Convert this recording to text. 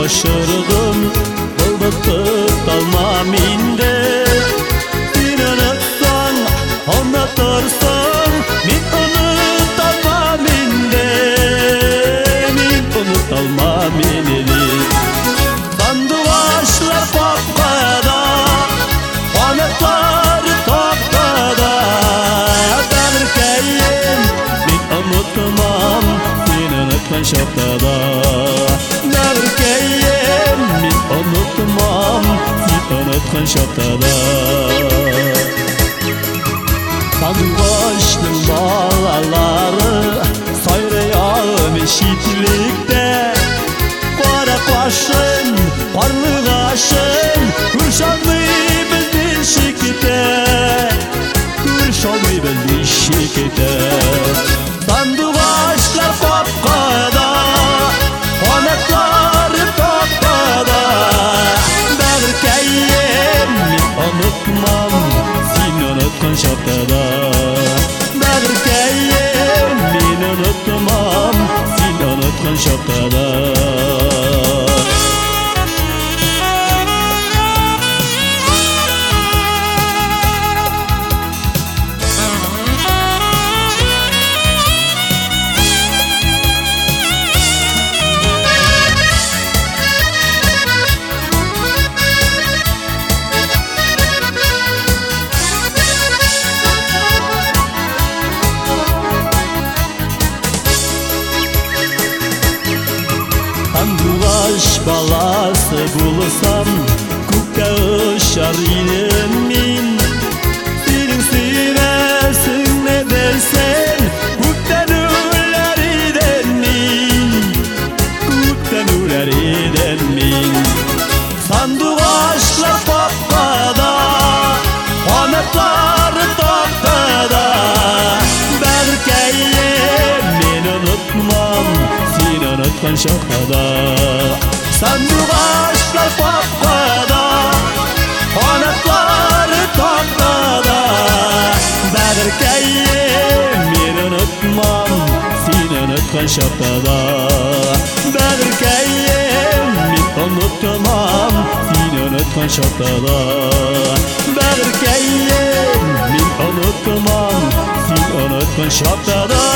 uçurdum, buldup dalmam indi. Sen unutsan, unutursun, men unutalmam indi. Men unutalmam indi. Sandıvaşlar papada, qanotlar toptada. Bag'rikayim, men unutmam, sen unutgan shoxtada. Bag'rikayim, men unutmam, sen unutgan shoxtada. Sandıvaşning bolalari sayrayam eshiklikda. Qora qoshim, qorli g'ashim, ko'rsholmay bizni eshikda. Ko'rsholmay bizni eshikda. Sandıvaşlar qopqada, qanotlari topqada. Bag'rikayim, men unutmam, sen unutgan shoxtada. Bag'rikayim, men unutmam, sen unutgan shoxtada. Sandıvaş balası bulsam, ko'kka uçar edim men. Sening sevasingni bilsam, ko'kdan o'lar edim men. Ko'kdan o'lar edim men. Sandıvaşlar papada, qanotlari toptada. Bag'rikayim, men unutmam, sen unutgan shoxtada. Sandıvaşlar papada, qanotlari toptada. Bag'rikayim, men unutmam, sen unutgan shoxtada. Bag'rikayim, men unutmam, sen unutgan shoxtada. Bag'rikayim, men unutmam, sen unutgan shoxtada.